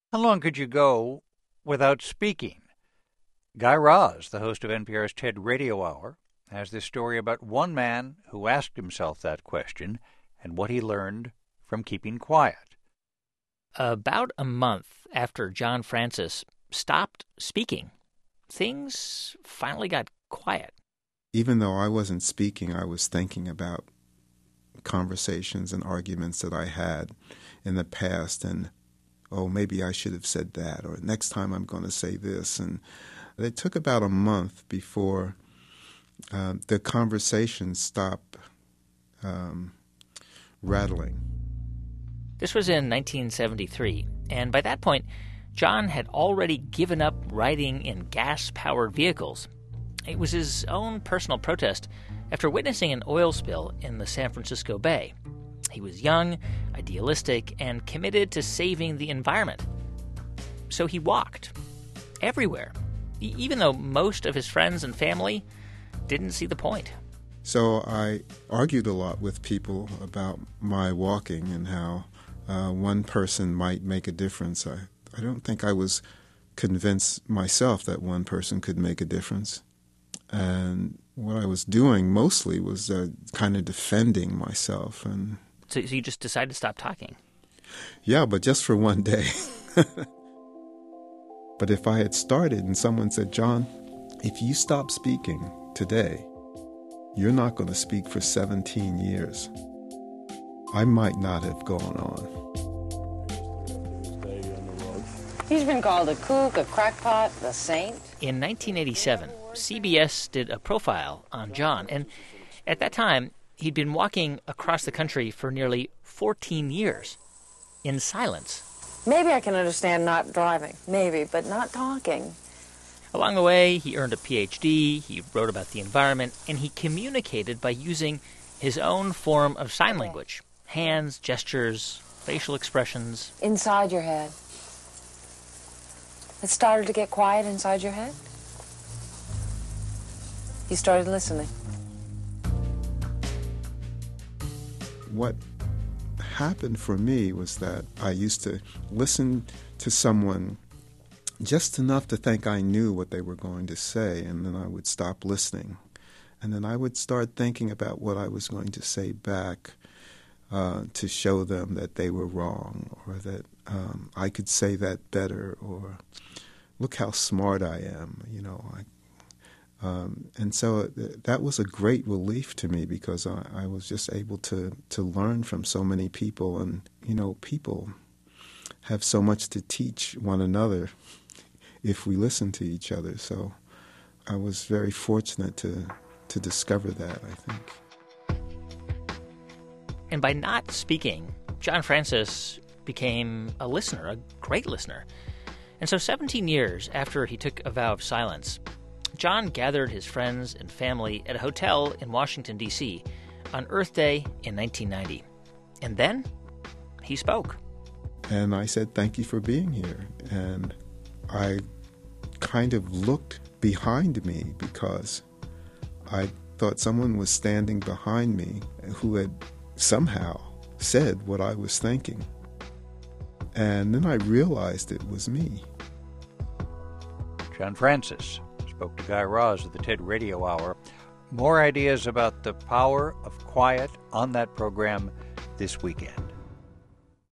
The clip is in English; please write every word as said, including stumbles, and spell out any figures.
How long could you go without speaking? Guy Raz, the host of N P R's TED Radio Hour, has this story about one man who asked himself that question and what he learned from keeping quiet. About a month after John Francis stopped speaking, things finally got quiet. Even though I wasn't speaking, I was thinking about conversations and arguments that I had in the past, and, oh, maybe I should have said that, or next time I'm going to say this. And it took about a month before uh, the conversation stopped um, rattling. This was in nineteen seventy-three, and by that point, John had already given up riding in gas-powered vehicles. It was his own personal protest after witnessing an oil spill in the San Francisco Bay. He was young, idealistic, and committed to saving the environment. So he walked everywhere, e- even though most of his friends and family didn't see the point. So I argued a lot with people about my walking and how uh, one person might make a difference. I, I don't think I was convinced myself that one person could make a difference. And what I was doing mostly was uh, kind of defending myself. And So, so you just decided to stop talking? Yeah, but just for one day. But if I had started and someone said, John, if you stop speaking today, you're not going to speak for seventeen years, I might not have gone on. He's been called a kook, a crackpot, a saint. In nineteen eighty-seven, C B S did a profile on John, and at that time, he'd been walking across the country for nearly fourteen years, in silence. Maybe I can understand not driving, maybe, but not talking. Along the way, he earned a P H D, he wrote about the environment, and he communicated by using his own form of sign language. Hands, gestures, facial expressions. Inside your head. It started to get quiet inside your head. You started listening. What happened for me was that I used to listen to someone just enough to think I knew what they were going to say, and then I would stop listening. And then I would start thinking about what I was going to say back uh, to show them that they were wrong, or that um, I could say that better, or look how smart I am, you know. I, um, and so th- that was a great relief to me, because I, I was just able to, to learn from so many people. And, you know, people have so much to teach one another if we listen to each other. So I was very fortunate to, to discover that, I think. And by not speaking, John Francis became a listener, a great listener. And so seventeen years after he took a vow of silence, John gathered his friends and family at a hotel in Washington, D C on Earth Day in nineteen ninety. And then he spoke. And I said, thank you for being here. And I kind of looked behind me, because I thought someone was standing behind me who had somehow said what I was thinking. And then I realized it was me. John Francis spoke to Guy Raz of the TED Radio Hour. More ideas about the power of quiet on that program this weekend.